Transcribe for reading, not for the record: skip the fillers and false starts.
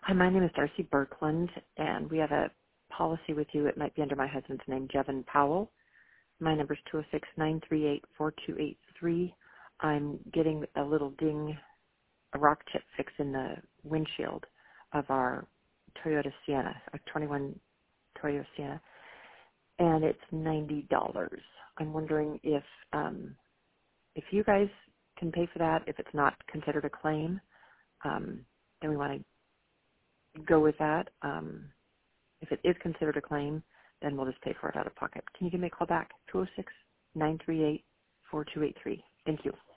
Hi, my name is Darcy Birkland, and we have a policy with you. It might be under my husband's name, Jevin Powell. My number is 206-938-4283. I'm getting a little ding, a rock chip fix in the windshield of our Toyota Sienna, a 21 Toyota Sienna, and it's $90. I'm wondering if you guys can pay for that. If it's not considered a claim, then we want to go with that. If it is considered a claim, then we'll just pay for it out of pocket. Can you give me a call back? 206-938-4283. Thank you.